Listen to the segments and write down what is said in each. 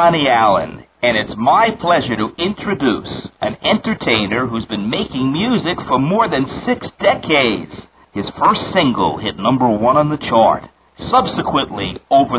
Ronnie Allen, and it's my pleasure to introduce an entertainer who's been making music for more than 6 decades. His first single hit #1 on the chart. Subsequently, over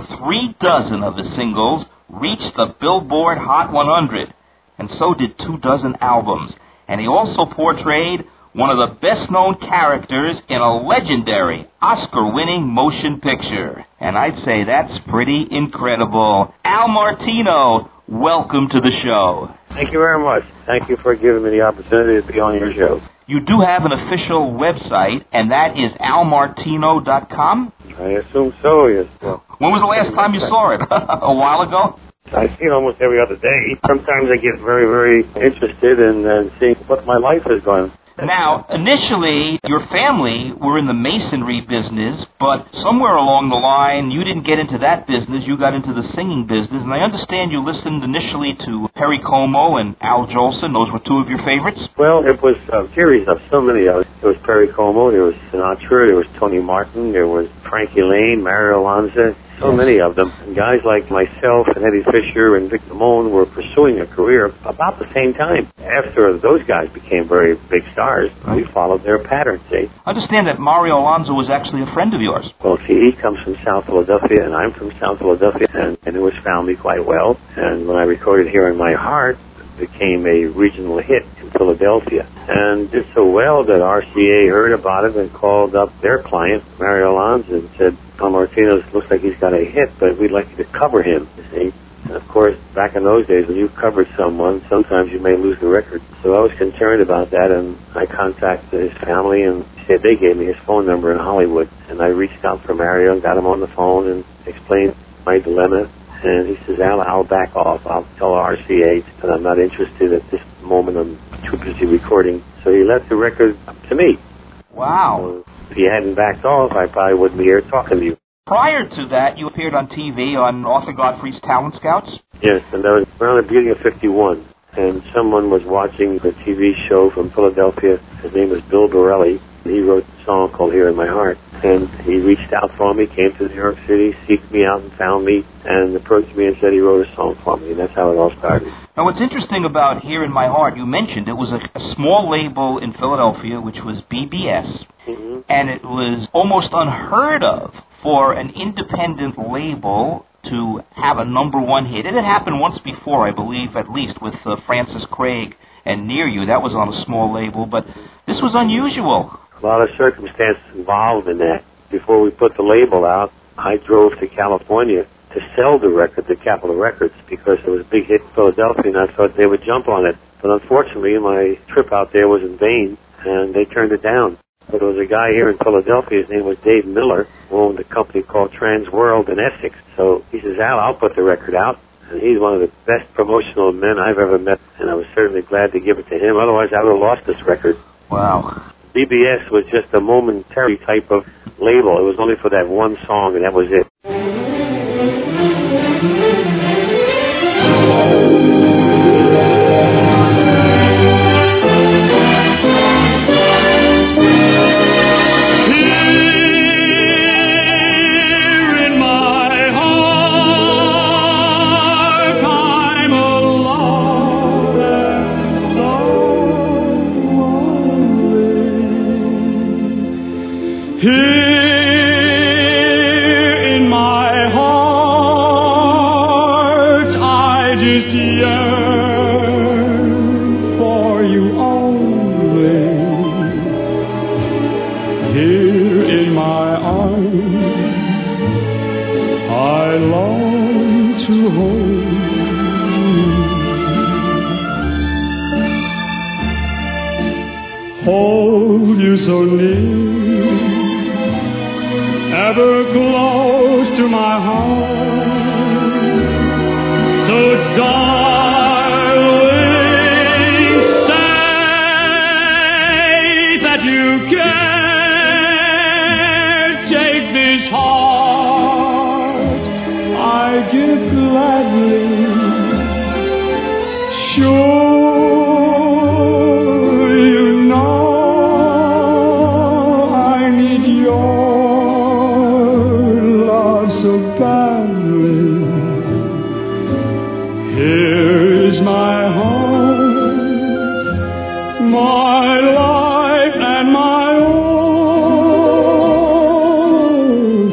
36 of his singles reached the Billboard Hot 100, and so did 24 albums. And he also portrayed one of the best-known characters in a legendary Oscar-winning motion picture. And I'd say that's pretty incredible. Al Martino, welcome to the show. Thank you very much. Thank you for giving me the opportunity to be on your show. You do have an official website, and that is almartino.com? I assume so, yes. When was the last time you saw it? A while ago? I see it almost every other day. Sometimes I get very, very interested in seeing what my life is going. Now, initially, your family were in the masonry business, but somewhere along the line, you didn't get into that business. You got into the singing business, and I understand you listened initially to Perry Como and Al Jolson. Those were 2 of your favorites? Well, it was a series of so many of us. There was Perry Como, there was Sinatra, there was Tony Martin, there was Frankie Lane, Mario Lanza, so many of them. And guys like myself and Eddie Fisher and Vic Damone were pursuing a career about the same time. After those guys became very big stars, we followed their pattern, see? I understand that Mario Alonso was actually a friend of yours. Well, see, he comes from South Philadelphia, and I'm from South Philadelphia, and knew his family quite well. And when I recorded Here in My Heart, it became a regional hit in Philadelphia, and did so well that RCA heard about it and called up their client, Mario Alonso, and said, Al Martino looks like he's got a hit, but we'd like you to cover him, you see. And of course, back in those days, when you covered someone, sometimes you may lose the record. So I was concerned about that, and I contacted his family, and said they gave me his phone number in Hollywood. And I reached out for Mario and got him on the phone and explained my dilemma. And he says, Al, I'll back off. I'll tell RCA that I'm not interested at this moment. I'm too busy recording. So he left the record up to me. Wow. So if he hadn't backed off, I probably wouldn't be here talking to you. Prior to that, you appeared on TV on Arthur Godfrey's Talent Scouts? Yes, and that was around the beginning of 51. And someone was watching the TV show from Philadelphia. His name was Bill Borelli. He wrote a song called Here in My Heart. And he reached out for me, came to New York City, seeked me out and found me, and approached me and said he wrote a song for me. And that's how it all started. Now, what's interesting about Here in My Heart, you mentioned it was a small label in Philadelphia, which was BBS. Mm-hmm. And it was almost unheard of for an independent label to have a #1 hit. It had happened once before, I believe, at least, with Francis Craig and Near You. That was on a small label, but this was unusual. A lot of circumstances involved in that. Before we put the label out, I drove to California to sell the record to Capitol Records because it was a big hit in Philadelphia, and I thought they would jump on it. But unfortunately, my trip out there was in vain, and they turned it down. But there was a guy here in Philadelphia, his name was Dave Miller, who owned a company called Trans World in Essex. So he says, Al, I'll put the record out. And he's one of the best promotional men I've ever met, and I was certainly glad to give it to him. Otherwise, I would have lost this record. Wow. BBS was just a momentary type of label. It was only for that one song, and that was it. Hold you so near, ever close to my heart, so darling, say that you can't take this heart I give gladly, sure. Here is my heart, my life and my all,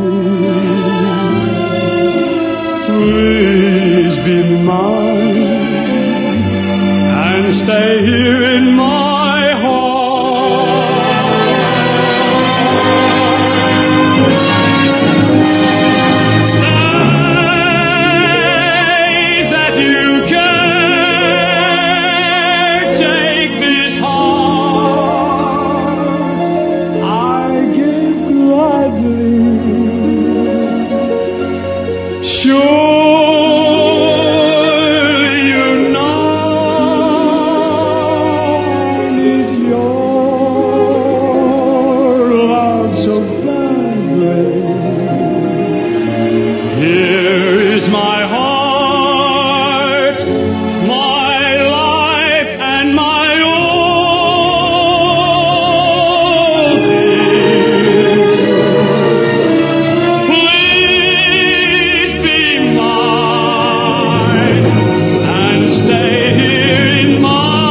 dear. Please be mine and stay here in my heart. Say that you can take this heart I give gladly. Surely you know it's your love so badly. Here is my heart, my life and my all, dear. Please be mine and stay here in my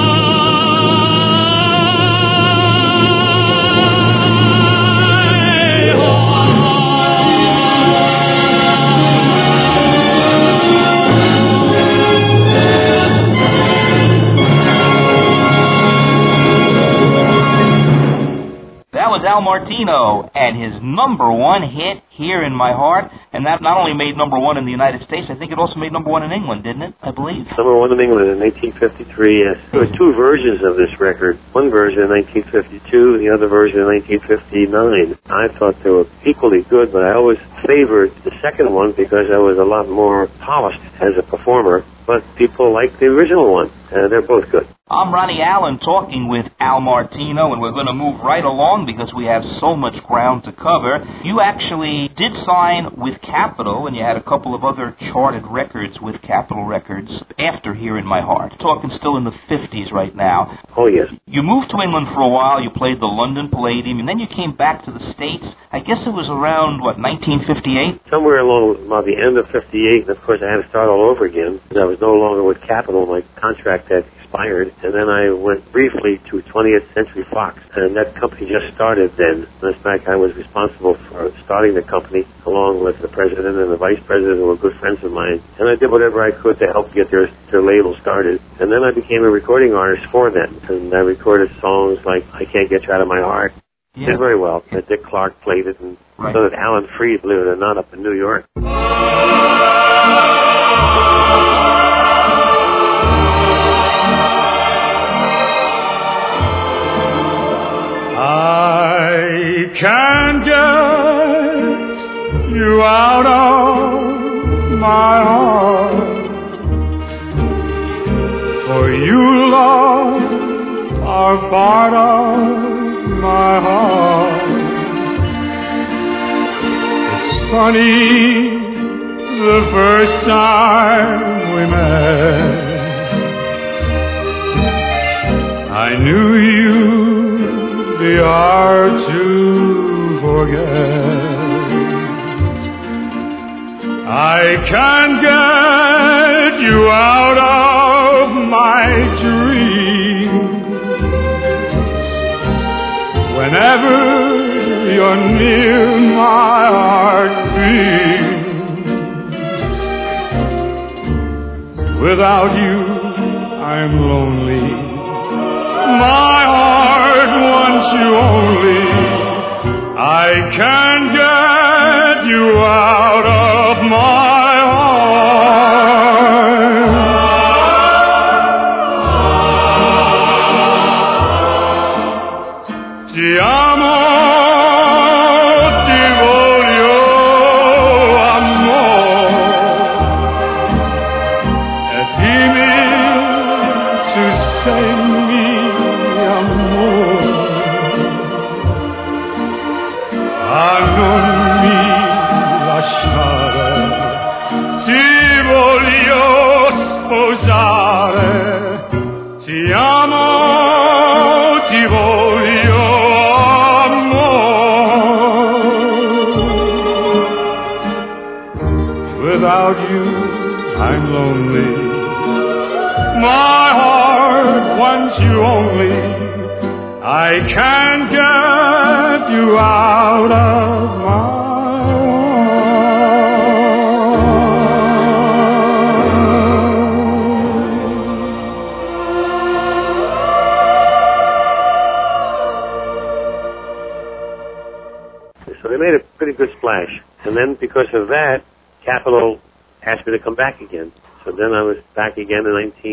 That was Al Martino and his number one hit, Here in My Heart, and that not only made number one in the United States, I think it also made number one in England, didn't it? I believe. Number one in England in 1953, yes. There were two versions of this record. One version in 1952, the other version in 1959. I thought they were equally good, but I always favored the second one because I was a lot more polished as a performer, but people liked the original one. They're both good. I'm Ronnie Allen talking with Al Martino, and we're going to move right along because we have so much ground to cover. You actually did sign with Capitol, and you had a couple of other charted records with Capitol Records after Here in My Heart. Talking still in the 50s right now. Oh, yes. You moved to England for a while, you played the London Palladium, and then you came back to the States. I guess it was around, 1958? Somewhere along about the end of 58, and of course I had to start all over again. I was no longer with Capitol. My contract had expired, and then I went briefly to 20th Century Fox, and that company just started then. In fact, I was responsible for starting the company along with the president and the vice president, who were good friends of mine, and I did whatever I could to help get their label started. And then I became a recording artist for them, and I recorded songs like I Can't Get You Out of My Heart. Yeah. Did very well. Dick Clark played it, and Right. so did Alan Freed, believe it or not, up in New York. I can't get you out of my heart, for you, love, are part of my heart. It's funny, the first time we met, I knew you'd be hard to forget. I can't get you out of my dreams. Whenever you're near, my heart beats. Without you, I'm lonely. My heart wants you only. I can't get you out of my heart. Ti amo, ti voglio, amor. E dimmi tu sei mio amor. Non mi lasciare, ti voglio sposare, ti amo, ti voglio amore. Without you, I'm lonely. My heart wants you only. I can't get you out of my arms. So they made a pretty good splash. And then because of that, Capitol asked me to come back again. So then I was back again in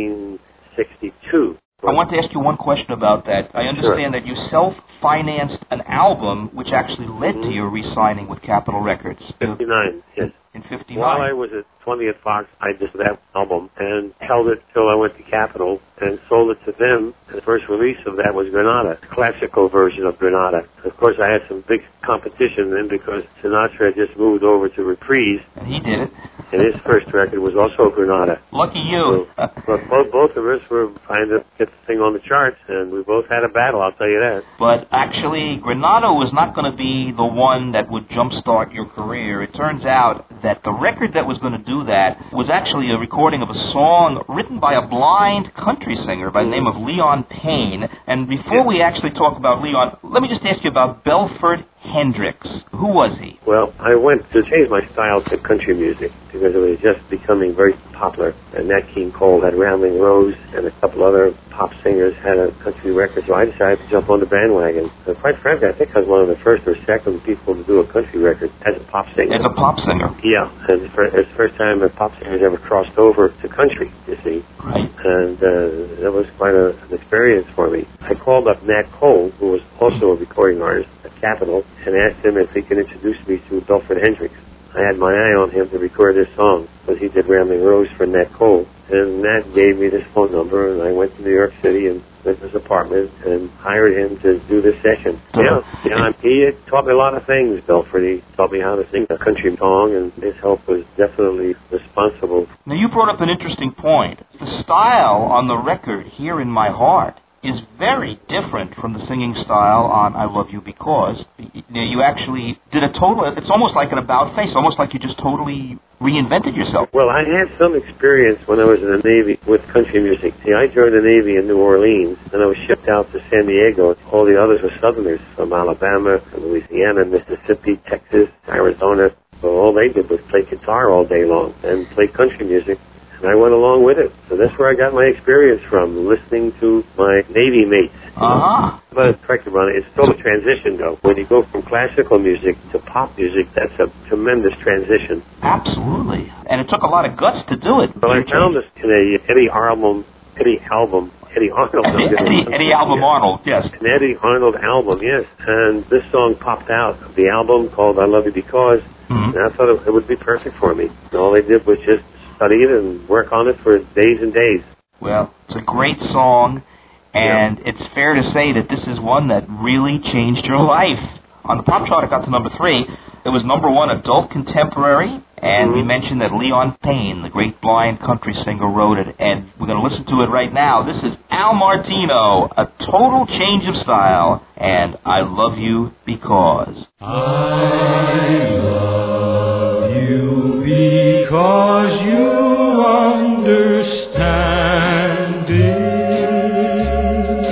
1962. I want to ask you one question about that. I understand that you self-financed an album which actually led to your re-signing with Capitol Records. 59, yes. In 59. While I was at 20th Fox, I did that album and held it till I went to Capitol and sold it to them. The first release of that was Granada, a classical version of Granada. Of course, I had some big competition then because Sinatra had just moved over to Reprise. And he did it. And his first record was also Granada. Lucky you. So, but both of us were trying to get the thing on the charts, and we both had a battle, I'll tell you that. But actually, Granada was not going to be the one that would jumpstart your career. It turns out that the record that was going to do that was actually a recording of a song written by a blind country singer by the name of Leon Payne. And before we actually talk about Leon, let me just ask you about Belford Hendricks. Who was he? Well, I went to change my style to country music because it was just becoming very popular. And Nat King Cole had Rambling Rose, and a couple other pop singers had a country record. So I decided to jump on the bandwagon. And quite frankly, I think I was one of the first or second people to do a country record as a pop singer. As a pop singer? Yeah, and it's the first time a pop singer has ever crossed over to country, you see. Right. And that was quite an experience for me. I called up Nat Cole, who was also a recording artist at Capitol, and asked him if he could introduce me to Belford Hendricks. I had my eye on him to record this song, because he did Rambling Rose for Nat Cole. And Nat gave me this phone number, and I went to New York City and went to his apartment and hired him to do this session. Yeah, he taught me a lot of things, Belford. He taught me how to sing a country song, and his help was definitely responsible. Now, you brought up an interesting point. The style on the record, Here in My Heart, is very different from the singing style on I Love You Because. You actually did a total, it's almost like an about-face, almost like you just totally reinvented yourself. Well, I had some experience when I was in the Navy with country music. See, I joined the Navy in New Orleans, and I was shipped out to San Diego. All the others were Southerners from Alabama, from Louisiana, Mississippi, Texas, Arizona. So all they did was play guitar all day long and play country music. And I went along with it. So that's where I got my experience from, listening to my Navy mates. Uh-huh. But correct me, Ron, it's still a transition, though. When you go from classical music to pop music, that's a tremendous transition. Absolutely. And it took a lot of guts to do it. Well, I found this in a Eddie Arnold. Eddie Arnold, yes. An Eddie Arnold album, yes. And this song popped out of the album called I Love You Because. Mm-hmm. And I thought it would be perfect for me. And all they did was just study it and work on it for days and days. Well, it's a great song, and it's fair to say that this is one that really changed your life. On the pop chart, it got to number 3. It was number 1 adult contemporary, and we mentioned that Leon Payne, the great blind country singer, wrote it, and we're going to listen to it right now. This is Al Martino, A Total Change of Style, and I Love You Because. I love you because you understand it.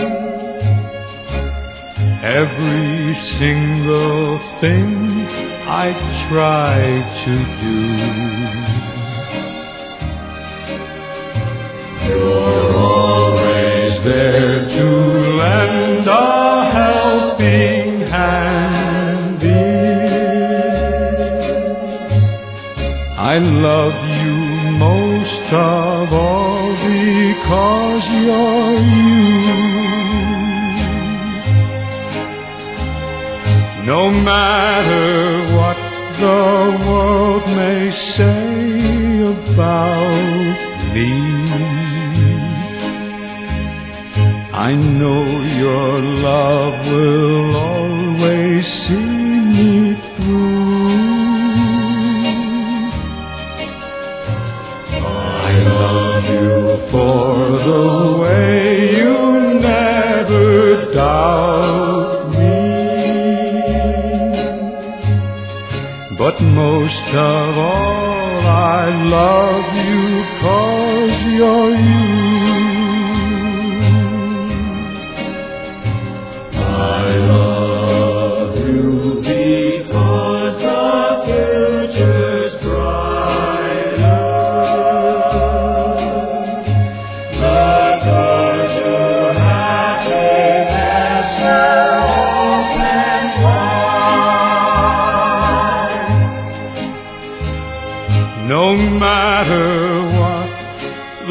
Every single thing I try to do, you're always there to lend a helping hand in. I love you most of all because you're you. No matter what the world may say about me, I know your love will always see me through. I love you for the way you never doubt me. But most of all, I love you 'cause you're you.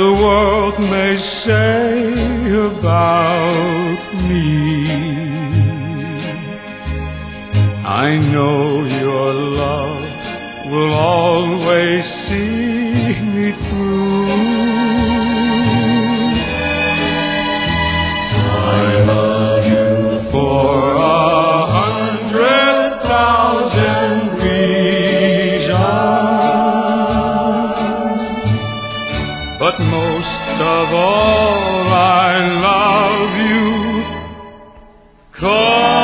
the world may say about me, I know your love will always see me through. I love you for 100,000 reasons, but most of all I love you 'cause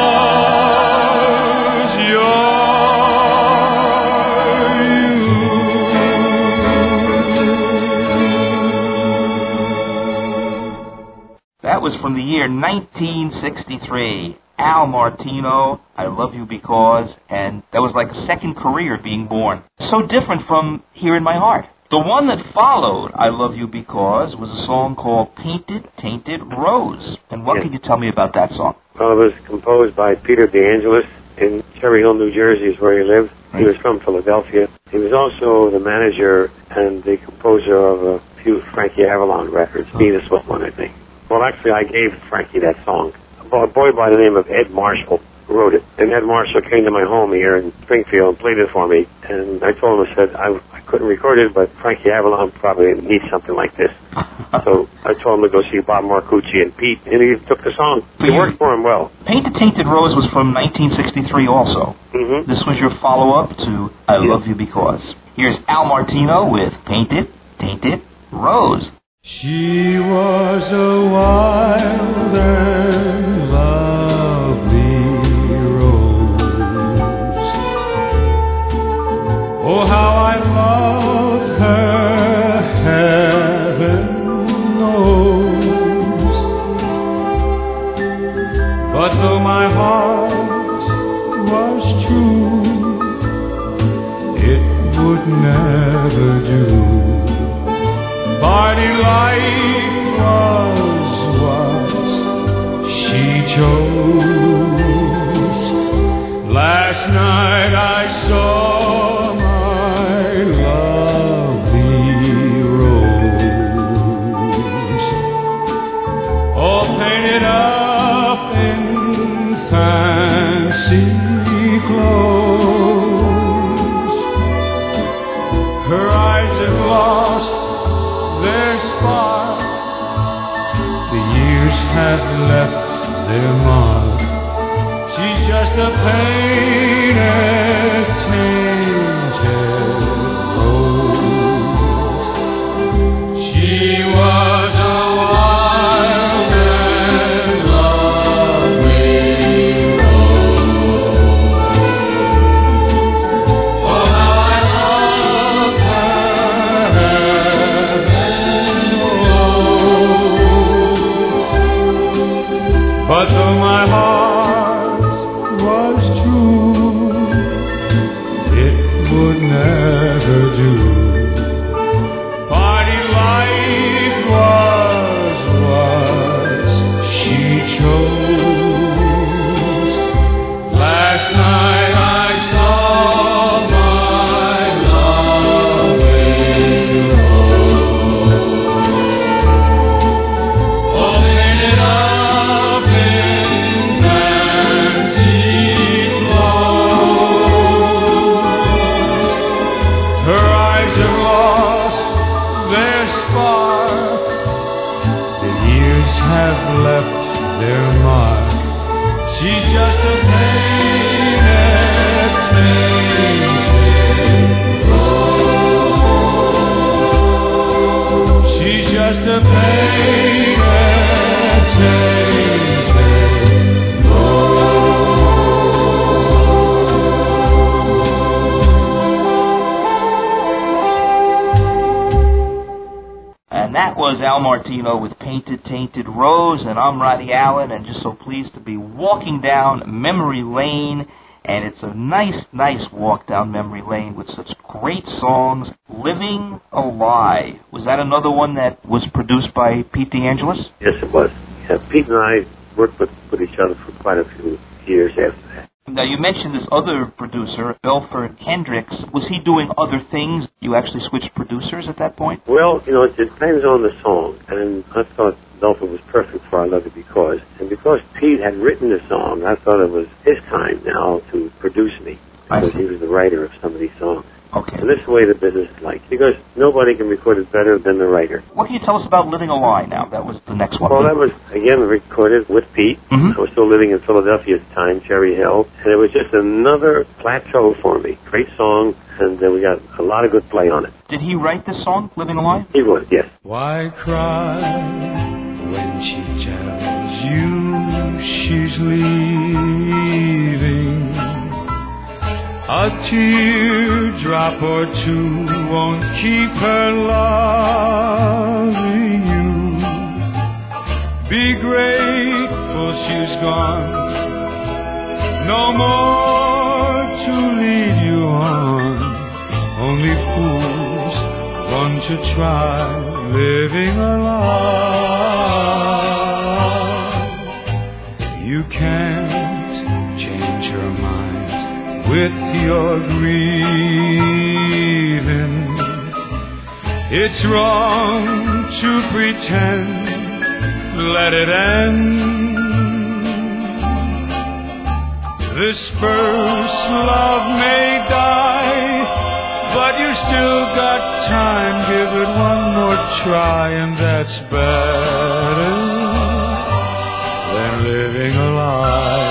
was from the year 1963. Al Martino, I Love You Because, and that was like a second career being born. So different from Here in My Heart. The one that followed I Love You Because was a song called Painted, Tainted Rose. And what can you tell me about that song? Well, it was composed by Peter DeAngelis in Cherry Hill, New Jersey is where he lived. He was from Philadelphia. He was also the manager and the composer of a few Frankie Avalon records. Venus was one, I think. Well, actually, I gave Frankie that song. A boy by the name of Ed Marshall wrote it. And Ed Marshall came to my home here in Springfield and played it for me. And I told him, I said, I couldn't record it, but Frankie Avalon probably needs something like this. So I told him to go see Bob Marcucci and Pete, and he took the song. It worked for him well. Painted Tainted Rose was from 1963 also. Mm-hmm. This was your follow-up to I Love You Because. Here's Al Martino with Painted, Tainted Rose. She was a wild and lovely rose. Oh, how I loved her, heaven knows. But though my heart was true, it would never do. Party life was what she chose. Last night I saw my lovely rose, all painted up in fancy clothes. Her eyes have lost their spark, the years have left their mark. She's just a painted, tainted rose. She was a wild and lovely rose. Oh, how I love her. But though my heart was true, it would never do. Party life was what she chose. Last night I saw my lovely rose, all painted up in fancy clothes. Her eyes have lost their spark, the years have left their mark. She's just a painted, tainted rose. She's just a painted, tainted And that was Al Martino with Painted, Tainted Rose, and I'm Roddy Allen, and just so pleased to be walking down memory lane, and it's a nice walk down memory lane with such great songs. Living Alive, was that another one that was produced by Pete DeAngelis? Yes, it was. Yeah, Pete and I worked with each other for quite a few years after that. Now, you mentioned this other producer, Belford Hendricks. Was he doing other things? You actually switched producers at that point? Well, it depends on the song. And I thought Belford was perfect for I Love You Because. And because Pete had written the song, I thought it was his time now to produce me. Because he was the writer of some of these songs. Okay. And this is the way the business is like. Because nobody can record it better than the writer. What can you tell us about Living a Lie now? That was the next one. Well, that was, again, recorded with Pete. Mm-hmm. I was still living in Philadelphia at the time, Cherry Hill. And it was just another plateau for me. Great song, and we got a lot of good play on it. Did he write this song, Living a Lie? He would, yes. Why cry when she tells you she's leaving? A teardrop or two won't keep her loving you. Be grateful she's gone, no more to lead you on. Only fools want to try living a lie. You can't change her mind with your grieving. It's wrong to pretend, let it end. This first love may die, but you still got time. Give it one more try, and that's better than living a lie.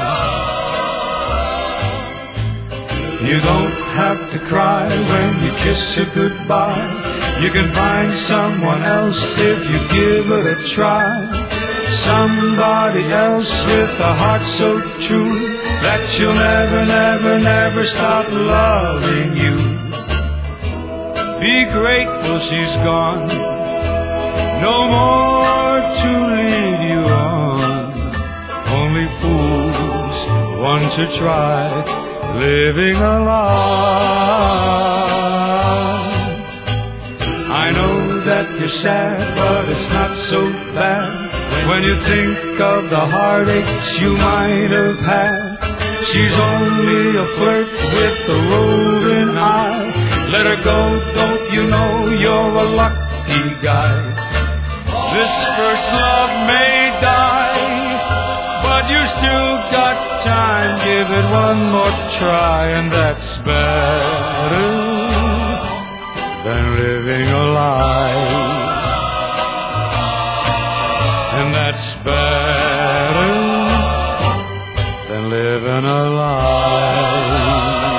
You don't have to cry when you kiss her goodbye. You can find someone else if you give it a try. Somebody else with a heart so true that she'll never, never, never stop loving you. Be grateful she's gone, no more to lead you on. Only fools want to try living a lie. I know that you're sad, but it's not so bad when you think of the heartaches you might have had. She's only a flirt with a roving eye. Let her go, don't you know you're a lucky guy. This first love may die, but you still got time. Give it one more try, and that's better than living a lie. And that's better than living a lie.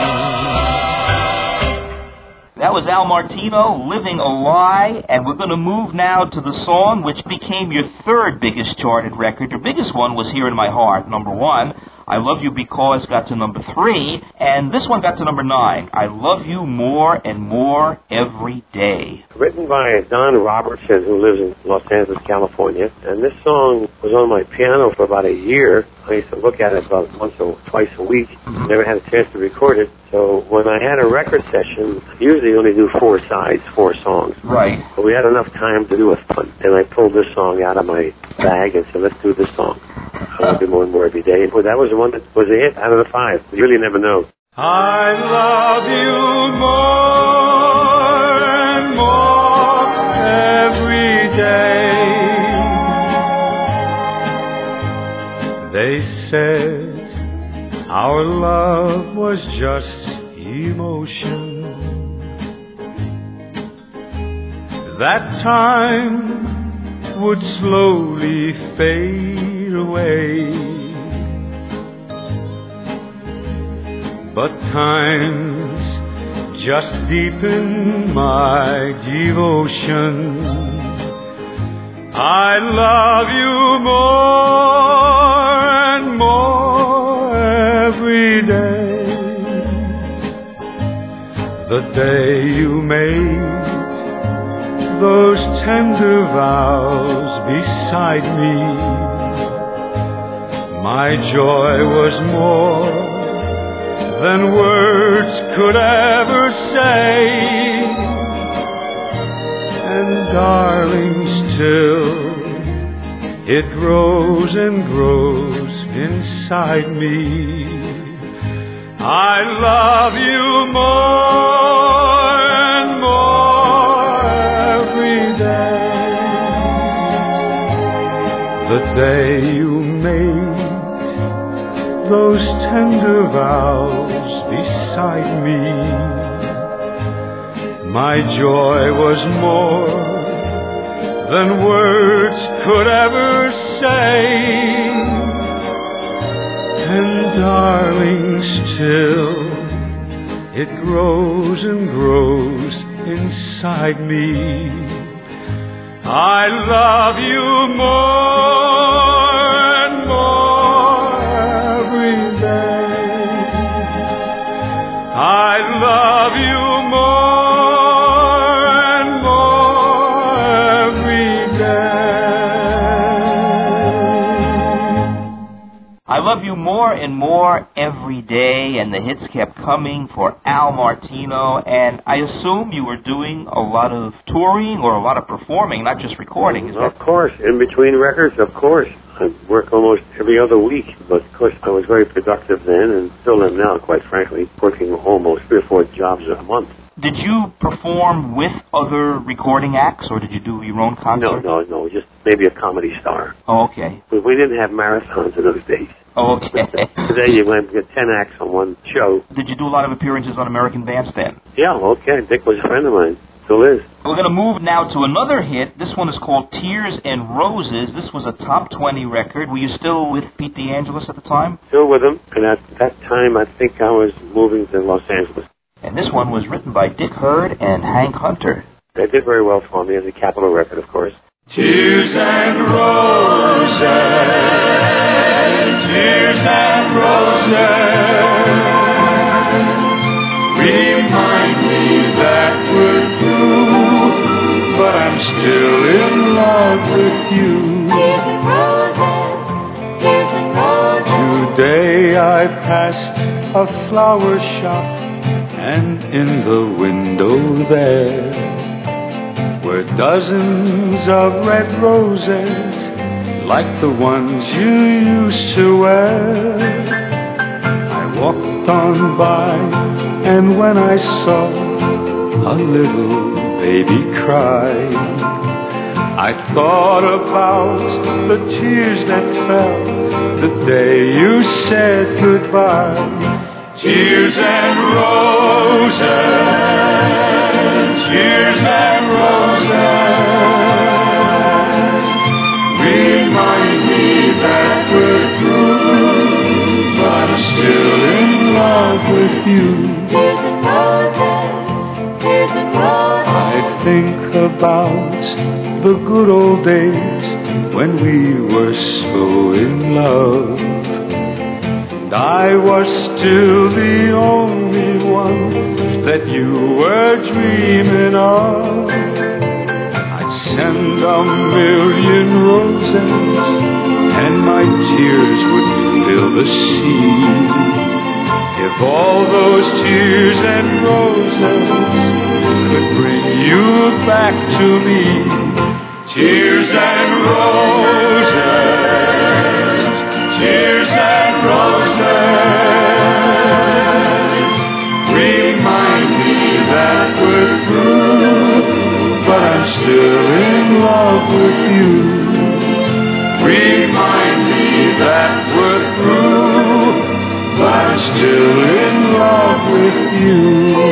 That was Al Martino, Living a Lie, and we're going to move now to the song which became your third biggest charted record. Your biggest one was Here in My Heart, number 1. I Love You Because got to number 3, and this one got to number 9. I Love You More and More Every Day. Written by Don Robertson, who lives in Los Angeles, California. And this song was on my piano for about a year. I used to look at it about once or twice a week. Never had a chance to record it. So when I had a record session, I usually only do 4 sides, 4 songs. Right. But we had enough time to do a fun. And I pulled this song out of my bag and said, let's do this song. I Love You More and More Every Day. Well, that was the one that was a hit out of the 5. You really never know. I love you more and more every day. They said our love was just emotion. That time would slowly fade away. But times just deepen my devotion. I love you more and more every day. The day you made those tender vows beside me, my joy was more than words could ever say. And darling, still It grows and grows inside me. I love you more and more every day. The day you made those tender vows beside me, my joy was more than words could ever say. And darling, still it grows and grows inside me. I love you more and more every day. I love you more and more every day. I love you more and more every day, and the hits kept coming for Al Martino, and I assume you were doing a lot of touring or a lot of performing, not just recording. Is that... Of course, in between records, of course. I work almost every other week, but of course I was very productive then, and still am now, quite frankly, working almost 3 or 4 jobs a month. Did you perform with other recording acts, or did you do your own concert? No, just maybe a comedy star. Oh, okay. But we didn't have marathons in those days. Oh, okay. Today you might get 10 acts on one show. Did you do a lot of appearances on American Bandstand? Yeah, okay. Dick was a friend of mine. Still is. We're going to move now to another hit. This one is called Tears and Roses. This was a top 20 record. Were you still with Pete DeAngelis at the time? Still with him. And at that time, I think I was moving to Los Angeles. And this one was written by Dick Herd and Hank Hunter. They did very well for me as a Capitol record, of course. Tears and roses, tears and roses, remind me that we're through, but I'm still in love with you. Today I passed a flower shop, and in the window there were dozens of red roses, like the ones you used to wear. I walked on by, and when I saw a little baby cry, I thought about the tears that fell the day you said goodbye. Tears and roses, tears and roses, remind me that we're through, but I'm still in love with you. I think about the good old days when we were so in love. I was still the only one that you were dreaming of. I'd send a million roses, and my tears would fill the sea. If all those tears and roses could bring you back to me. Tears and roses, tears and roses, remind me that we're through, but I'm still in love with you. Remind me that we're through, but I'm still in love with you.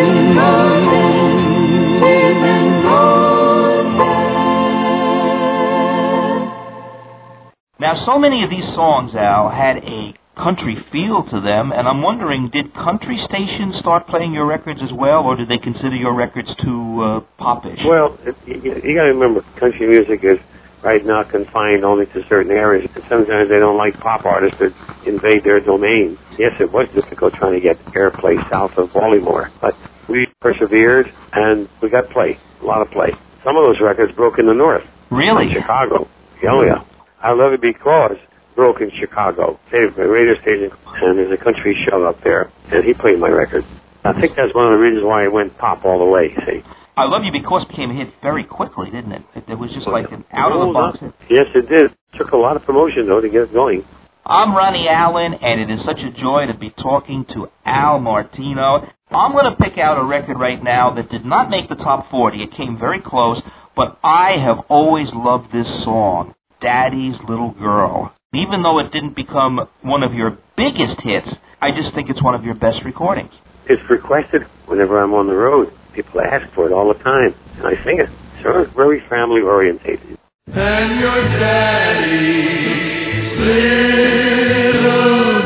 Now, so many of these songs, Al, had a country feel to them, and I'm wondering, did country stations start playing your records as well, or did they consider your records too popish? Well, you got to remember, country music is right now confined only to certain areas, and sometimes they don't like pop artists that invade their domain. Yes, it was difficult trying to get airplay south of Baltimore, but we persevered, and we got play, a lot of play. Some of those records broke in the north. Really? In Chicago. Oh, yeah. I Love It Because broke in Chicago. They have a radio station, and there's a country show up there, and he played my record. I think that's one of the reasons why it went pop all the way, see. I Love You Because became a hit very quickly, didn't it? It was just like an out-of-the-box hit. Yes, it did. Took a lot of promotion, though, to get it going. I'm Ronnie Allen, and it is such a joy to be talking to Al Martino. I'm going to pick out a record right now that did not make the top 40. It came very close, but I have always loved this song, Daddy's Little Girl. Even though it didn't become one of your biggest hits, I just think it's one of your best recordings. It's requested whenever I'm on the road. People ask for it all the time, and I sing it. So it's very family-orientated. And your daddy's little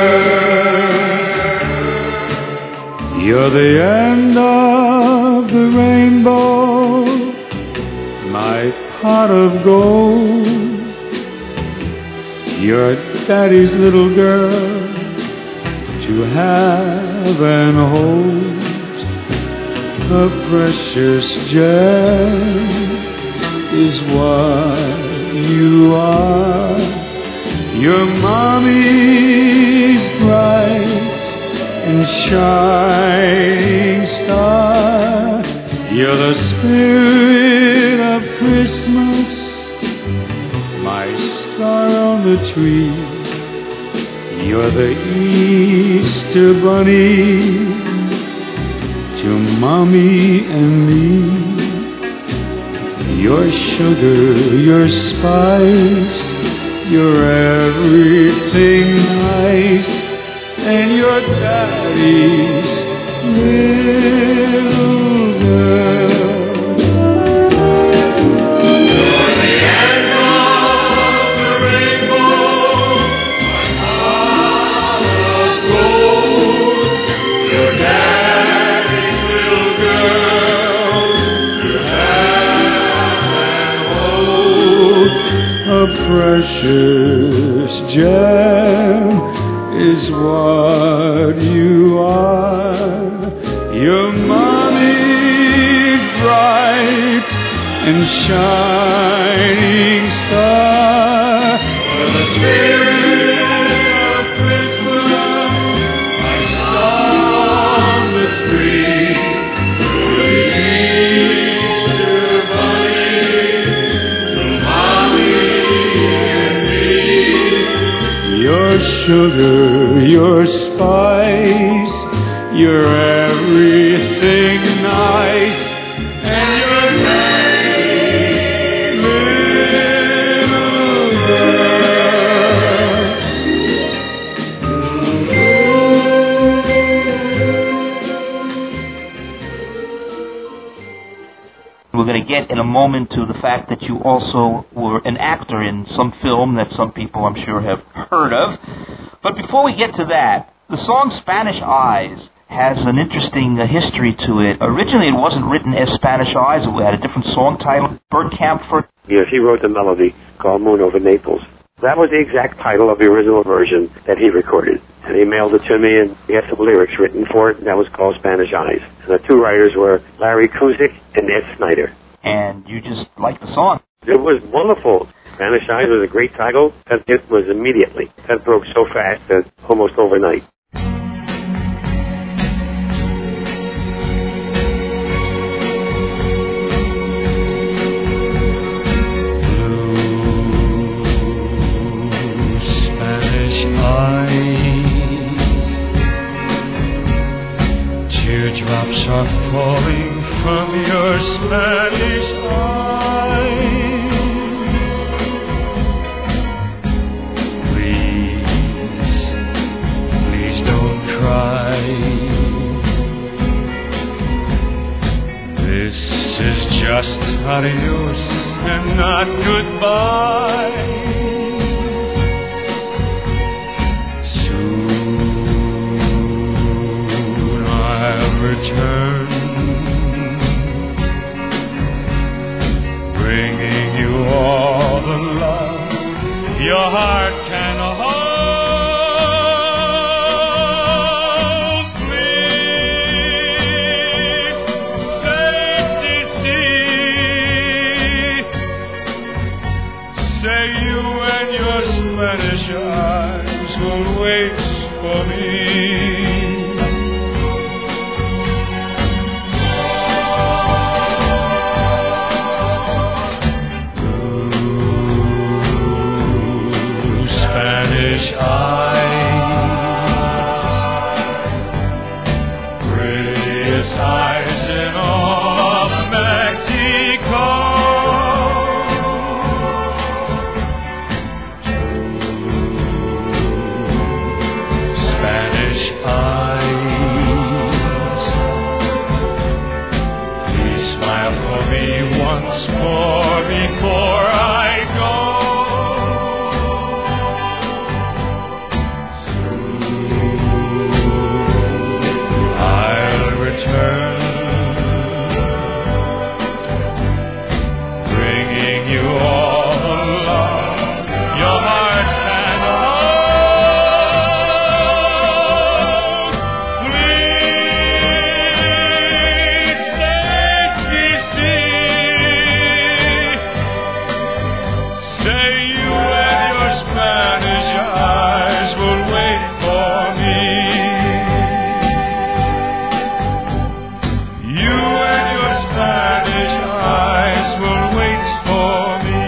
girl. You're the end of the rainbow, my pot of gold. You're daddy's little girl to have and hold. A precious gem is what you are. Your mommy's bright and shining star. You're the spirit of Christmas, my star on the tree. You're the Easter bunny to Mommy and me. Your sugar, your spice, your everything nice, and your daddy's little girl. You're the end of the rainbow, my heart of gold. Your daddy's little girl to have and hold. A precious gem is what you are. Your mommy's bright and shining star. You're the spirit of Christmas, my star on the tree. You're the Easter bunny to Mommy and me. Your sugar, your spice, your everything nice, and your daddy's little girl. We're going to get in a moment to the fact that you also were an actor in some film that some people, I'm sure, have heard of. But before we get to that, the song Spanish Eyes has an interesting history to it. Originally, it wasn't written as Spanish Eyes. It had a different song title, Bert Kaempfert. Yes, he wrote the melody called Moon Over Naples. That was the exact title of the original version that he recorded. And he mailed it to me, and he had some lyrics written for it, and that was called Spanish Eyes. And the two writers were Larry Kuzik and Ed Snyder. And you just liked the song. It was wonderful. Spanish Eyes was a great title, because it was immediately. That broke so fast that almost overnight. Teardrops are falling from your Spanish eyes. Please don't cry. This is just adios and not goodbye. Return, bringing you all the love your heart can hold. Please, say you and your Spanish eyes will wait for me. Say you and your Spanish eyes will wait for me. You and your Spanish eyes will wait for me.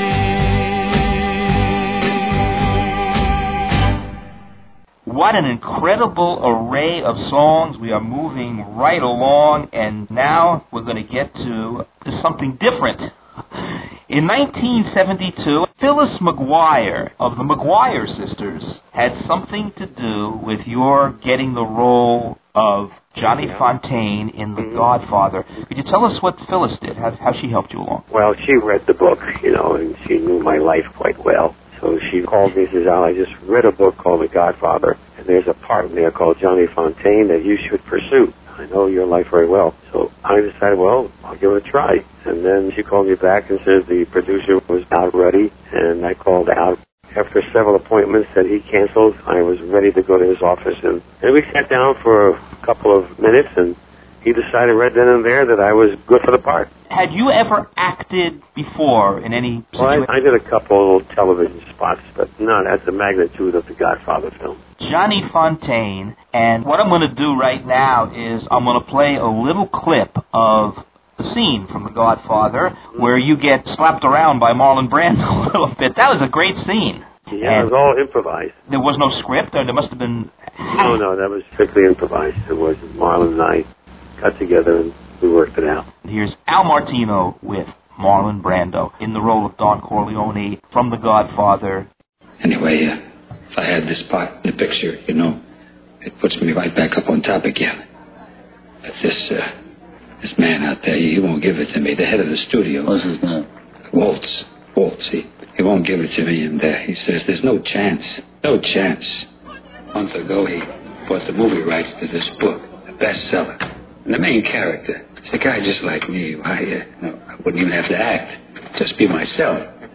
What an incredible array of songs. We are moving right along, and now we're going to get to something different. In 1972, Phyllis McGuire of the McGuire Sisters had something to do with your getting the role of Johnny Fontane in The Godfather. Could you tell us what Phyllis did, how she helped you along? Well, she read the book, and she knew my life quite well. So she called me and says, Al, I just read a book called The Godfather, and there's a part in there called Johnny Fontane that you should pursue. I know your life very well. So I decided, well, I'll give it a try. And then she called me back and said the producer was not ready, and I called out. After several appointments that he canceled, I was ready to go to his office, and we sat down for a couple of minutes, and he decided right then and there that I was good for the part. Had you ever acted before in any situation? Well, I did a couple television spots, but not at the magnitude of the Godfather film. Johnny Fontane, and what I'm going to do right now is I'm going to play a little clip of the scene from The Godfather where you get slapped around by Marlon Brando a little bit. That was a great scene. Yeah, it was all improvised. There was no script, or there must have been... No, that was strictly improvised. It was Marlon and I got together and we worked it out. Here's Al Martino with Marlon Brando in the role of Don Corleone from The Godfather. Anyway, if I had this part in the picture, it puts me right back up on top again. But this man out there, he won't give it to me. The head of the studio. What's his name? Waltz. He won't give it to me, and he says there's no chance. No chance. Months ago, he bought the movie rights to this book, a bestseller. And the main character is a guy just like me. I wouldn't even have to act. Just be myself.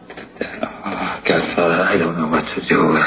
Godfather, I don't know what to do.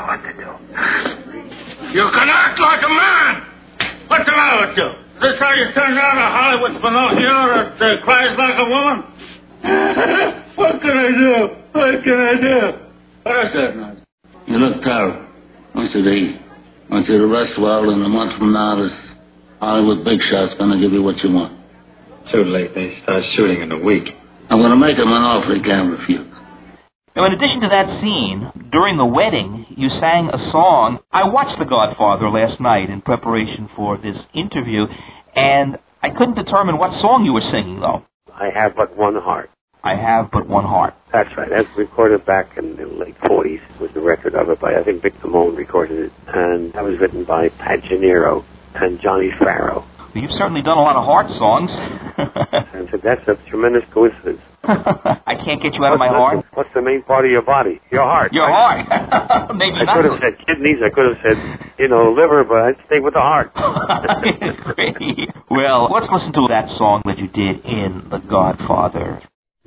You can act like a man! What's the matter with you? Is this how you turn out a Hollywood Pinocchio that cries like a woman? What can I do? What is that? You look terrible. I want you to rest well, and a month from now, this Hollywood big shot's going to give you what you want. Too late. They start shooting in a week. I'm going to make him an offer he can't refuse. Now, in addition to that scene, during the wedding, you sang a song. I watched The Godfather last night in preparation for this interview, and I couldn't determine what song you were singing, though. I Have But One Heart. I Have But One Heart. That's right. That's recorded back in the late 40s. It was the record of it by, I think, Vic Damone recorded it. And that was written by Pat Gennaro and Johnny Farrow. Well, you've certainly done a lot of heart songs. And so that's a tremendous coincidence. I can't get you out of my heart. What's the main part of your body? Your heart. Your heart. Maybe I not. could have said kidneys. I could have said, liver, but I'd stay with the heart. Great. Well, let's listen to that song that you did in The Godfather.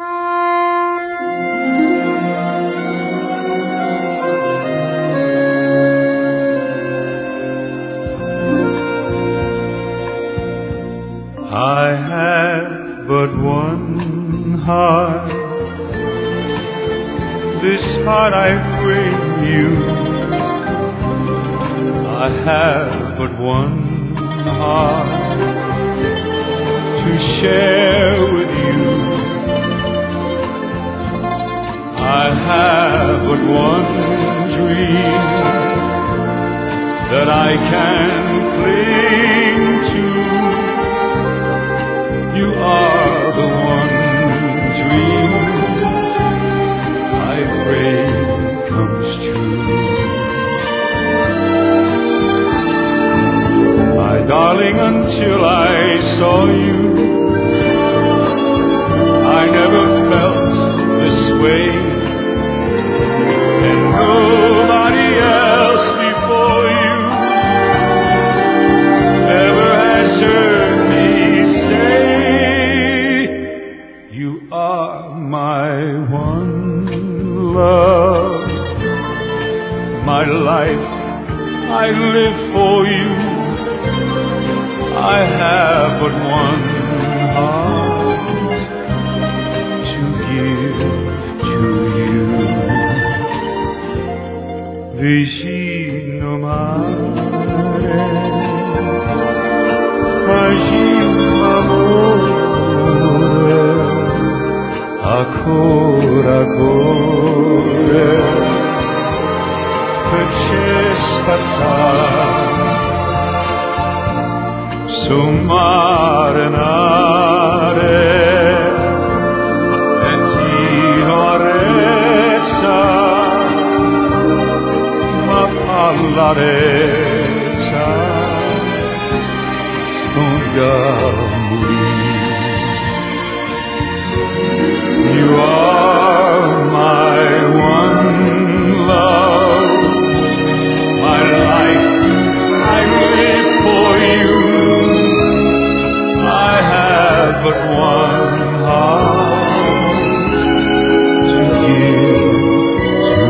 I have but one heart. This heart I bring you. I have but one heart to share with you. I have but one dream that I can cling to. You are the one dream I pray comes true. My darling, until I saw you, I never felt this way, and nobody else before you ever has heard me say, you are my one love, my life, I live for you. I have but one heart to give to you. vicino mare, facciamo amore, ancora cuore, per spazzare su mare nare, ventino arezza, ma pallarezza, scongiamoli. You are my one love, my life, I live for you. I have but one heart to give to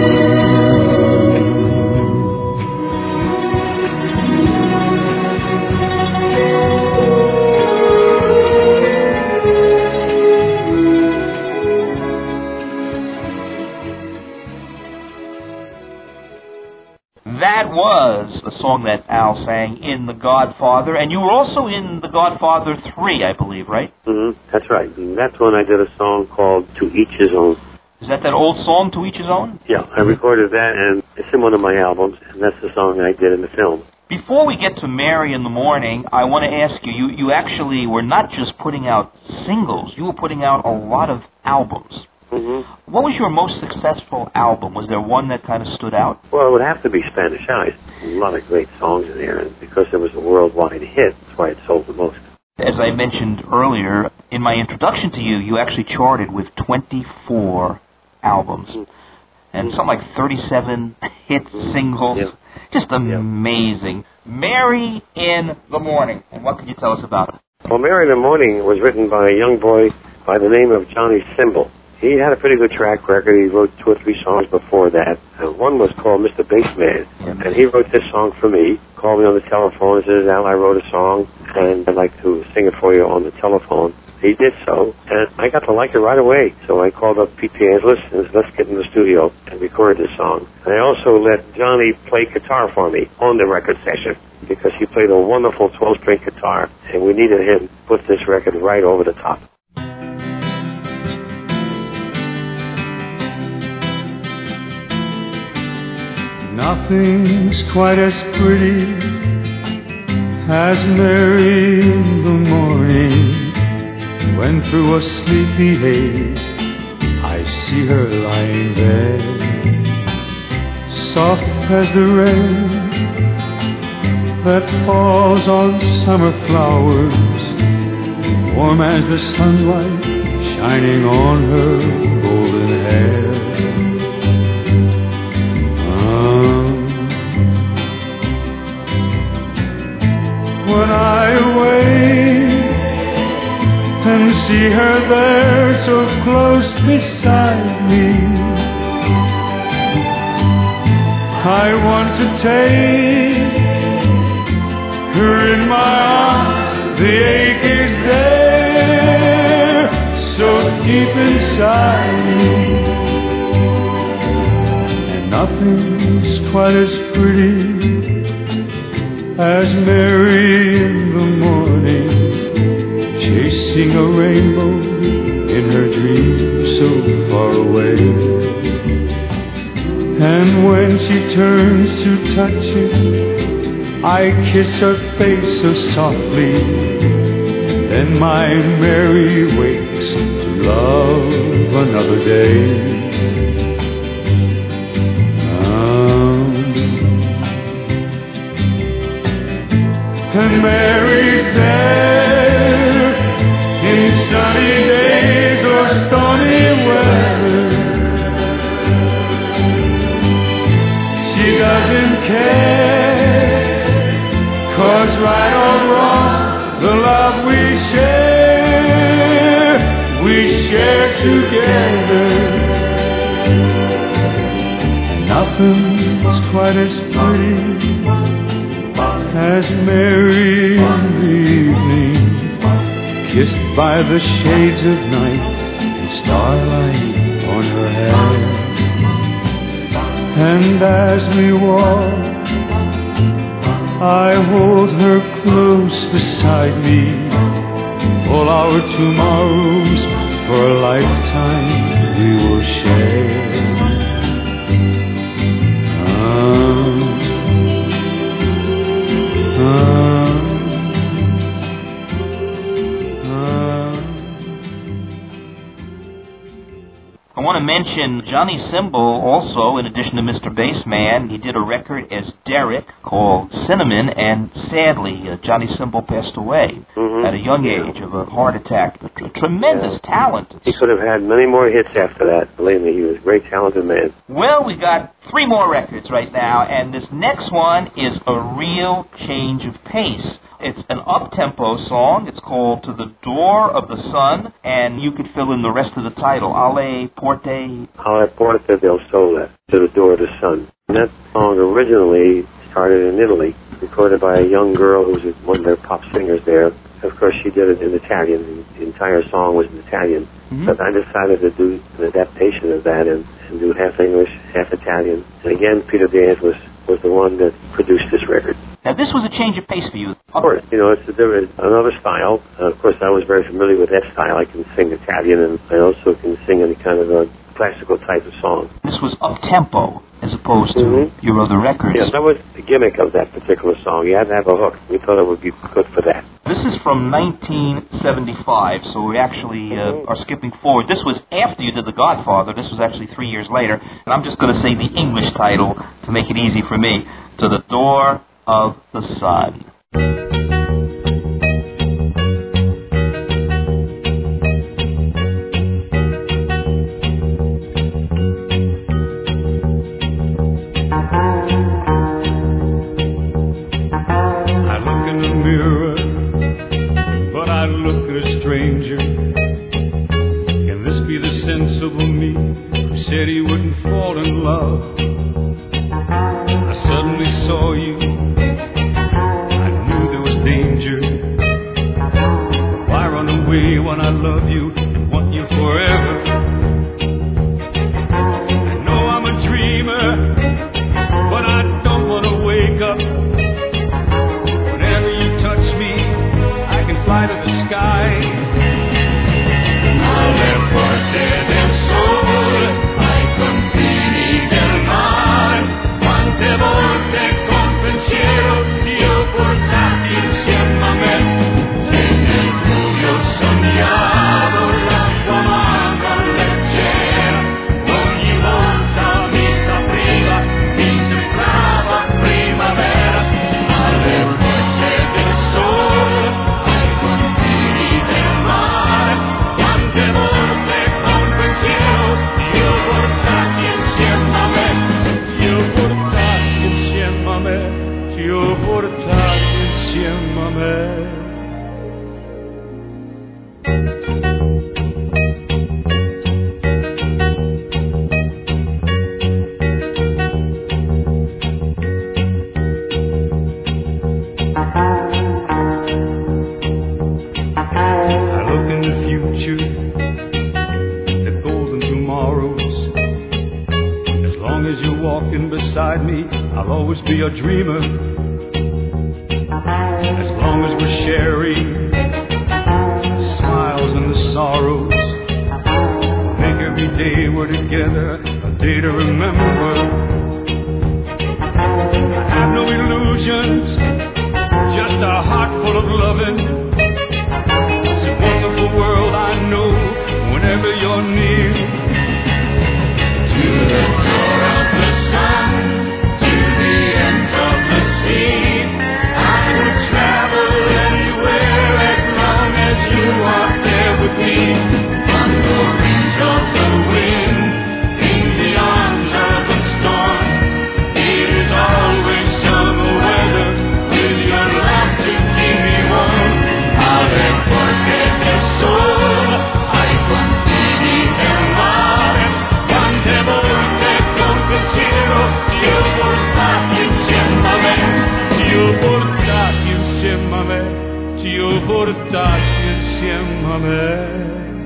That was a song that Al sang in The Godfather, and you were also in The Godfather 3, I believe, right? That's right. And that's when I did a song called To Each His Own. Is that old song, To Each His Own? Yeah, I recorded that, and it's in one of my albums, and that's the song I did in the film. Before we get to Mary in the Morning, I want to ask you, you actually were not just putting out singles, you were putting out a lot of albums. What was your most successful album? Was there one that kind of stood out? Well, it would have to be Spanish Eyes. A lot of great songs in there, and because it was a worldwide hit, that's why it sold the most. As I mentioned earlier, in my introduction to you, you actually charted with 24 albums. And something like 37 hit singles. Yeah. Just amazing. Mary in the Morning. And what can you tell us about it? Well, Mary in the Morning was written by a young boy by the name of Johnny Cymbal. He had a pretty good track record. He wrote 2 or 3 songs before that. One was called Mr. Bassman. And he wrote this song for me. Called me on the telephone and said, Al, I wrote a song, and I'd like to sing it for you on the telephone. He did so, and I got to like it right away. So I called up Pete Angelis and said, let's get in the studio and record this song. And I also let Johnny play guitar for me on the record session, because he played a wonderful 12-string guitar, and we needed him to put this record right over the top. Nothing's quite as pretty as Mary in the morning, when through a sleepy haze I see her lying there, soft as the rain that falls on summer flowers, warm as the sunlight shining on her golden hair. When I wake and see her there so close beside me, I want to take her in my arms. The ache is there, so deep inside me, and nothing's quite as pretty as Mary in the morning, chasing a rainbow in her dreams so far away. And when she turns to touch it, I kiss her face so softly, then my Mary wakes to love another day. And Mary's there in sunny days or stormy weather. She doesn't care, 'cause right or wrong, the love we share together. And nothing's quite as pretty as Mary in the evening, kissed by the shades of night and starlight on her hair. And as we walk, I hold her close beside me. All our tomorrows for a lifetime we will share. I want to mention Johnny Cymbal also, in addition to Mr. Bassman. He did a record as Derek called Cinnamon, and sadly, Johnny Cymbal passed away at a young age of a heart attack. A tremendous talent. He could have had many more hits after that. Believe me, he was a great, talented man. Well, we got 3 more records right now, and this next one is a real change of pace. It's an up-tempo song. It's called To the Door of the Sun, and you could fill in the rest of the title. Alle Porte del Sole, To the Door of the Sun. And that song originally started in Italy, recorded by a young girl who was one of their pop singers there. Of course, she did it in Italian. The entire song was in Italian. But I decided to do an adaptation of that and do half English, half Italian. And again, Peter Gaines was the one that produced this record. Now, this was a change of pace for you. Of course, it's another style. Of course, I was very familiar with that style. I can sing Italian, and I also can sing any kind of a classical type of song. This was up-tempo as opposed to your other records. Yeah, that was the gimmick of that particular song. You had to have a hook. We thought it would be good for that. This is from 1975, so we actually are skipping forward. This was after you did The Godfather. This was actually 3 years later. And I'm just going to say the English title to make it easy for me. To the Door of the Sun.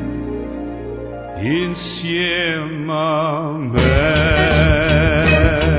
Insieme a me.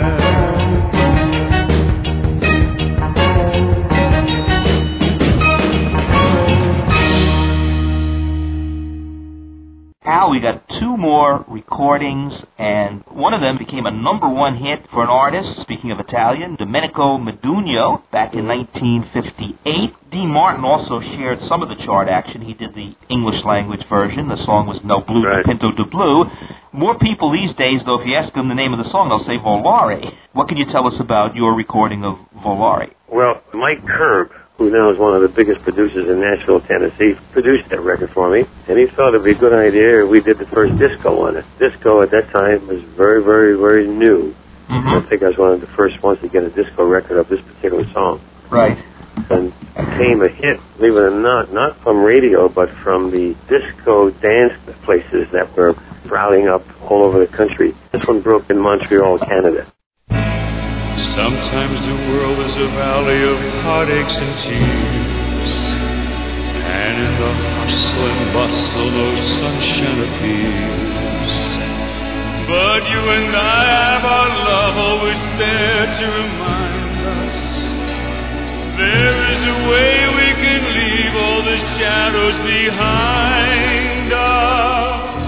recordings, and one of them became a #1 hit for an artist, speaking of Italian, Domenico Modugno, back in 1958. Dean Martin also shared some of the chart action. He did the English language version. The song was No Blue, Right. Pinto de Blue. More people these days, though, if you ask them the name of the song, they'll say Volare. What can you tell us about your recording of Volare? Well, Mike Kerb, who now is one of the biggest producers in Nashville, Tennessee, produced that record for me, and he thought it'd be a good idea. We did the first disco on it. Disco at that time was very, very, very new. Mm-hmm. I think I was one of the first ones to get a disco record of this particular song. Right. And it became a hit, believe it or not from radio, but from the disco dance places that were sprouting up all over the country. This one broke in Montreal, Canada. Sometimes the world is a valley of heartaches and tears, and in the hustle and bustle no sunshine appears. But you and I have our love always there to remind us there is a way we can leave all the shadows behind us.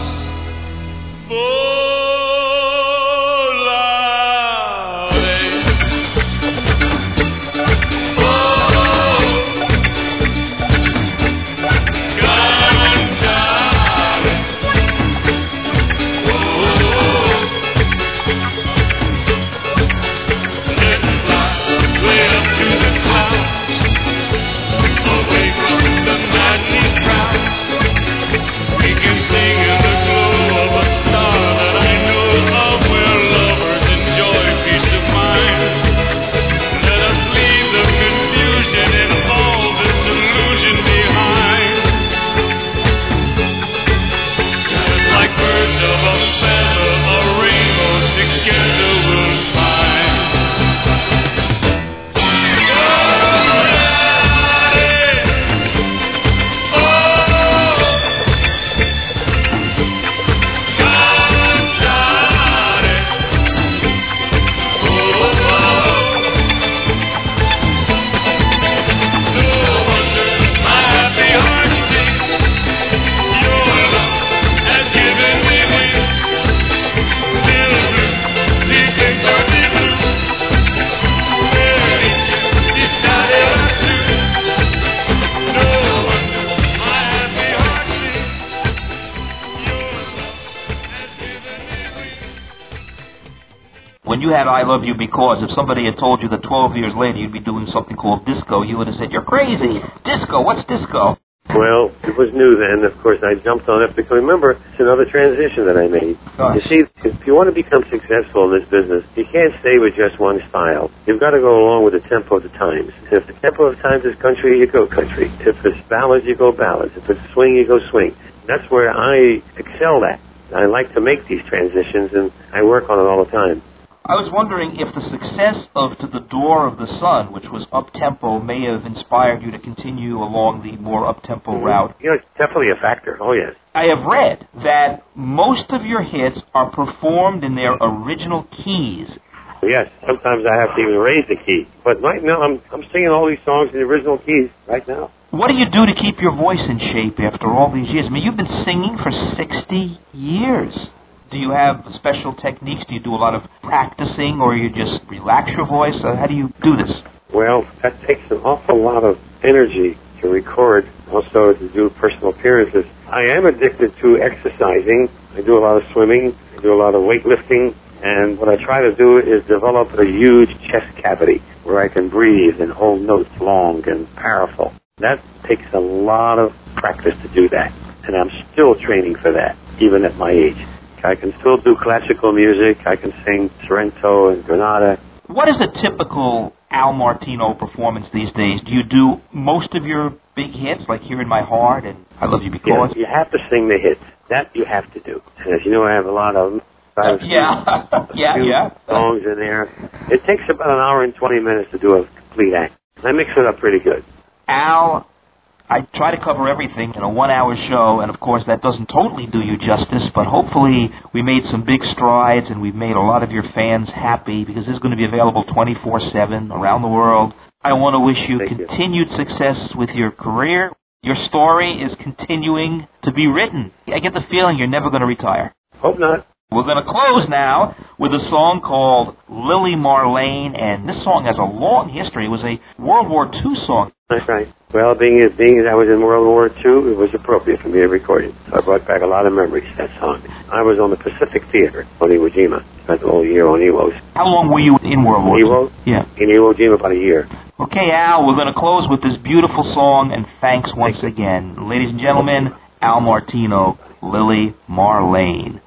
When you had I Love You Because, if somebody had told you that 12 years later you'd be doing something called disco, you would have said, you're crazy. Disco, what's disco? Well, it was new then. Of course, I jumped on it because, remember, it's another transition that I made. Gosh. You see, if you want to become successful in this business, you can't stay with just one style. You've got to go along with the tempo of the times. If the tempo of the times is country, you go country. If it's ballads, you go ballads. If it's swing, you go swing. That's where I excel at. I like to make these transitions, and I work on it all the time. I was wondering if the success of To the Door of the Sun, which was up-tempo, may have inspired you to continue along the more up-tempo route. You know, it's definitely a factor. Oh, yes. I have read that most of your hits are performed in their original keys. Yes, sometimes I have to even raise the key. But right now, I'm singing all these songs in the original keys right now. What do you do to keep your voice in shape after all these years? I mean, you've been singing for 60 years. Do you have special techniques? Do you do a lot of practicing, or you just relax your voice? How do you do this? Well, that takes an awful lot of energy to record, also to do personal appearances. I am addicted to exercising. I do a lot of swimming. I do a lot of weightlifting. And what I try to do is develop a huge chest cavity where I can breathe and hold notes long and powerful. That takes a lot of practice to do that. And I'm still training for that, even at my age. I can still do classical music. I can sing Sorrento and Granada. What is a typical Al Martino performance these days? Do you do most of your big hits, like Here in My Heart and I Love You Because? Yeah, you have to sing the hits. That you have to do. And as you know, I have a lot of them. Yeah. Songs in there. It takes about an hour and 20 minutes to do a complete act. I mix it up pretty good. Al, I try to cover everything in a 1-hour show, and of course that doesn't totally do you justice, but hopefully we made some big strides and we've made a lot of your fans happy, because this is going to be available 24/7 around the world. I want to wish you continued success with your career. Your story is continuing to be written. I get the feeling you're never going to retire. Hope not. We're going to close now with a song called Lily Marlene, and this song has a long history. It was a World War II song. That's right. Well, being as I was in World War II, it was appropriate for me to record it. So I brought back a lot of memories, that song. I was on the Pacific Theater on Iwo Jima. Spent the whole year on Iwo. How long were you in World War II? Iwo? Yeah. In Iwo Jima, about a year. Okay, Al, we're going to close with this beautiful song, and thanks once again. Ladies and gentlemen, Al Martino, Lily Marlene.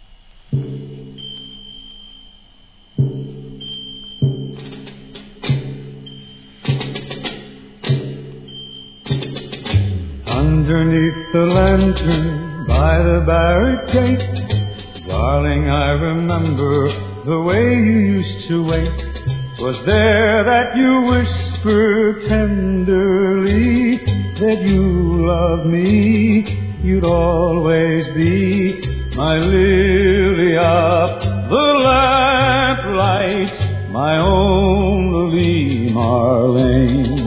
Underneath the lantern by the barricade, darling, I remember the way you used to wait. 'Twas there that you whispered tenderly that you loved me, you'd always be my lily of the lamplight, my own Lily Marlene.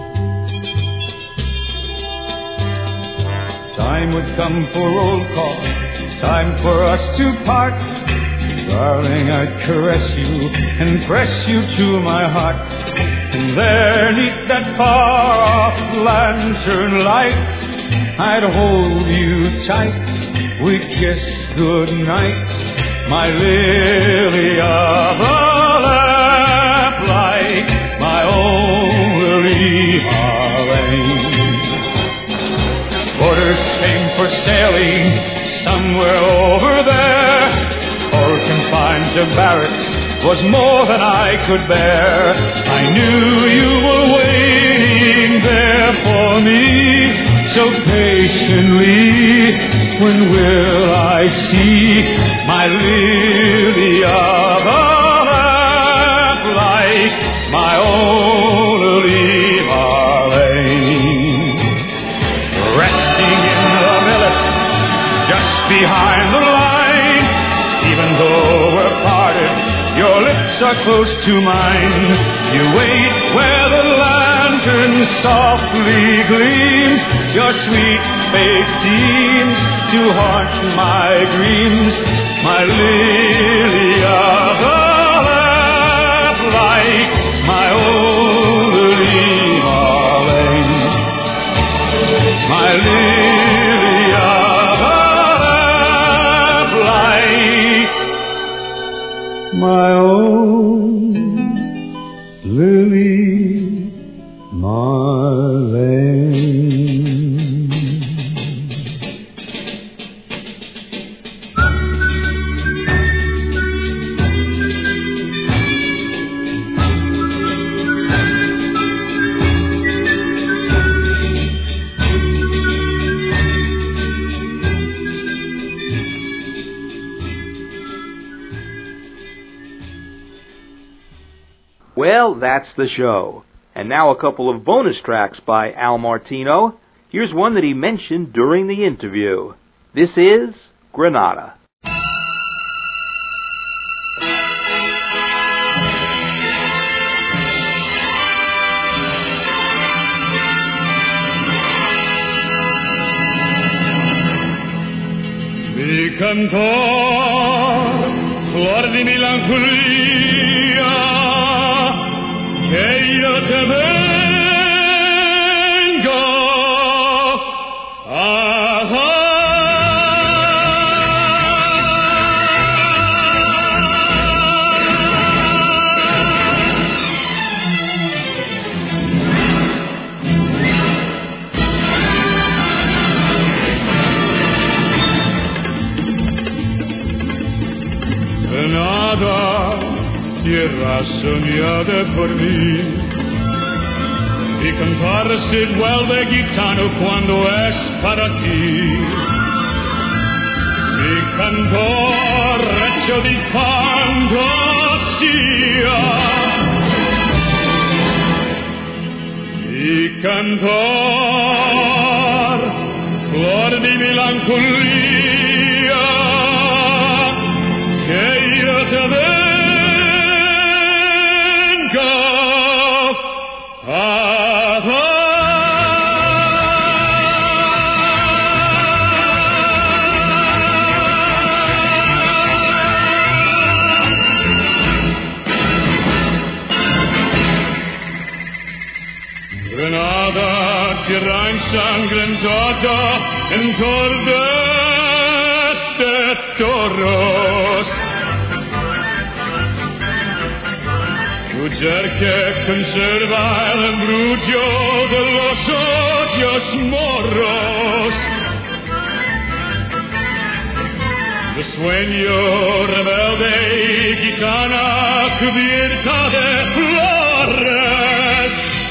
Time would come for roll call, time for us to part. Darling, I'd caress you and press you to my heart. And there, neath that far-off lantern light, I'd hold you tight, we'd kiss goodnight, my lily of the lamplight, my own Lily Marlene. Orders came for sailing somewhere over there, or confined to barracks was more than I could bear. I knew you were waiting there for me so patiently. When will I see my lily of the lamplight, my own Lily Marlene? Resting in the millet just behind the line, even though we're parted, your lips are close to mine. You wait where the lantern softly gleams, your sweet face seems to haunt my dreams, my lily of the lamplight, my own Lily Marlene, my lily of the lamplight, my own Lily Marlene. Well, that's the show. And now a couple of bonus tracks by Al Martino. Here's one that he mentioned during the interview. This is Granada. Mi cantor, flor de melancolía, que yo te vengo a Granada, tierra soñada por mí. Y cantar se vuelve gitano cuando es para ti. Mi cantor hecho de fantasía. Mi cantor, flor de melancolía, que yo te vengo a cabalgata en cordes de toros. Mujer que conserva el embrullo de los ojos morros. De sueño rebelde y gitana cubierta de flores.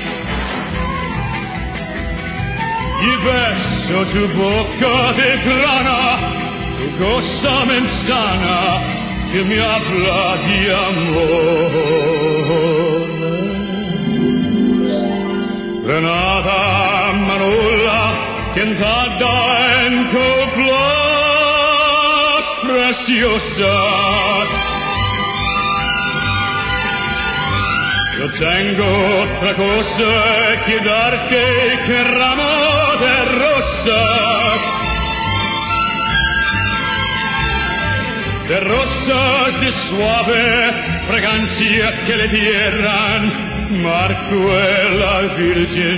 Y beso tu boca de grana, tu cosa mensana que me habla de amor. Granada Manola, cantada en coplas preciosas. Yo tengo otra cosa que darte que ramo de rosas. De rosas de suave fragancia que le dieran Marcuela Virgen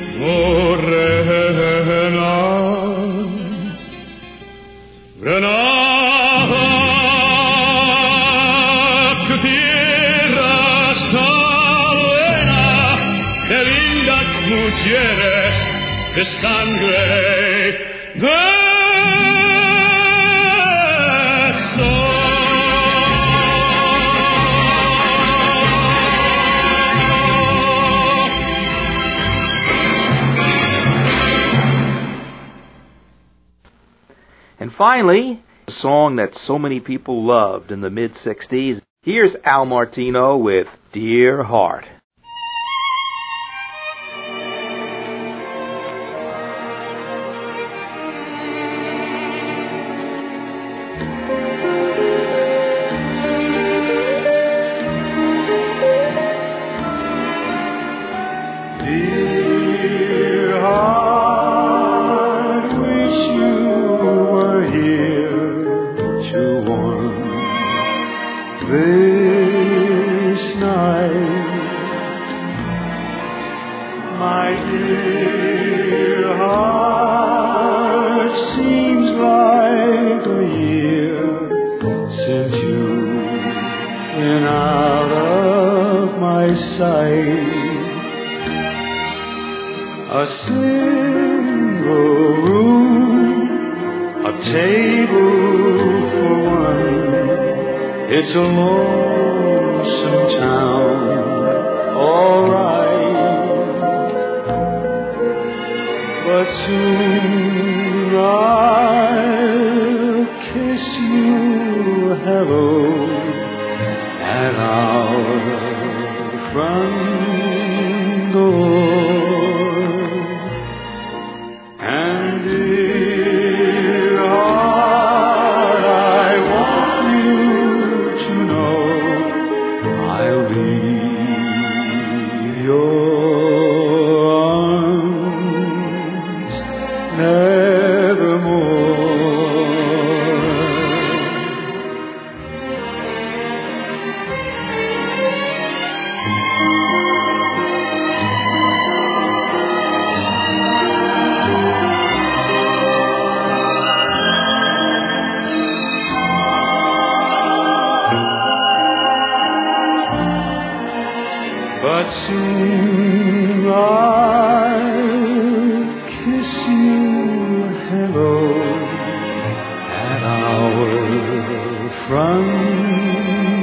Morena. Granada, tu tierra está llena de lindas mujeres de sangre de And finally, a song that so many people loved in the mid-'60s. Here's Al Martino with Dear Heart. A single room, a table for one. It's a lonesome town, all right. But soon I'll kiss you hello at our front door. But soon I'll kiss you hello at our front